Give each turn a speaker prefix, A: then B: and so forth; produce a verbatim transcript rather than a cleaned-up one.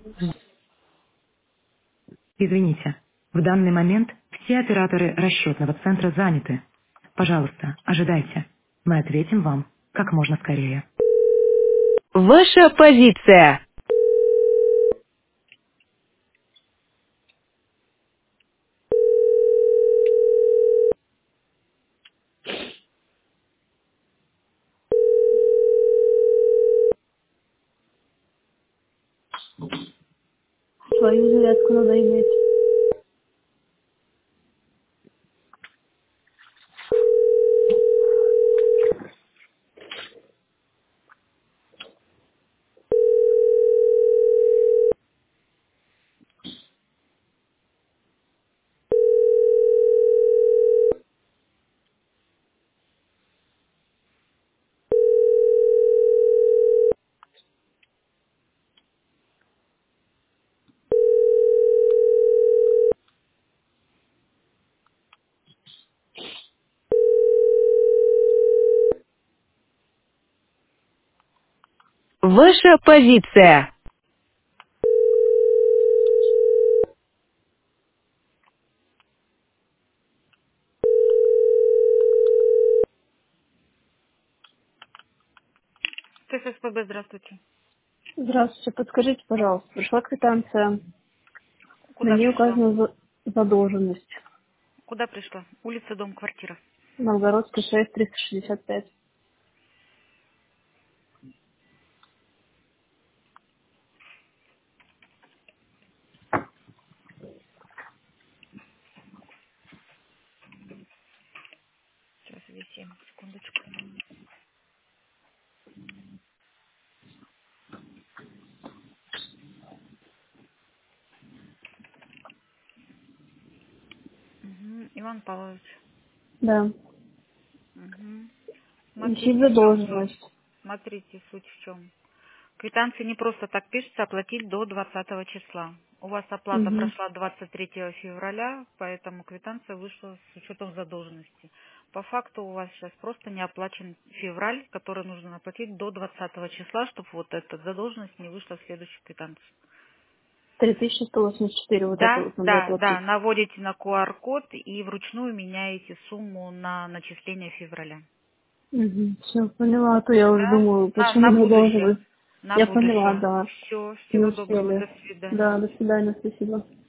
A: Извините, в данный момент все операторы расчетного центра заняты. Пожалуйста, ожидайте. Мы ответим вам как можно скорее. Ваша позиция.
B: Свою зарядку надо иметь.
A: Ваша позиция. ТССПБ, здравствуйте.
B: Здравствуйте, подскажите, пожалуйста, пришла квитанция, на
A: Куда
B: ней
A: пришла?
B: указана за- задолженность.
A: Куда пришла? Улица, дом, квартира.
B: Новгородская шесть, триста шестьдесят пять.
A: Сейчас, висим, секундочку. Мгм, Иван Павлович.
B: Да.
A: Мгм.
B: Висит
A: Смотрите, в чем суть.
B: задолженность.
A: Смотрите, суть в чем. Квитанции не просто так пишется, оплатить до двадцатого числа. У вас оплата
B: Угу.
A: прошла двадцать третьего февраля, поэтому квитанция вышла с учетом задолженности. По факту у вас сейчас просто не оплачен февраль, который нужно оплатить до двадцатого числа, чтобы вот эта задолженность не вышла в следующую квитанцию.
B: три тысячи сто восемьдесят четыре вот это
A: Да,
B: вот надо
A: да, да,
B: оплатить.
A: наводите на ку ар код и вручную меняете сумму на начисление февраля.
B: Угу. Все, поняла, а то я уже
A: Да,
B: думаю,
A: на,
B: почему
A: на
B: не
A: будущее.
B: должны.
A: На
B: Я поняла,
A: будущее.
B: да.
A: Все,
B: Не
A: всего доброго,
B: успели.
A: до свидания.
B: Да, до свидания, спасибо.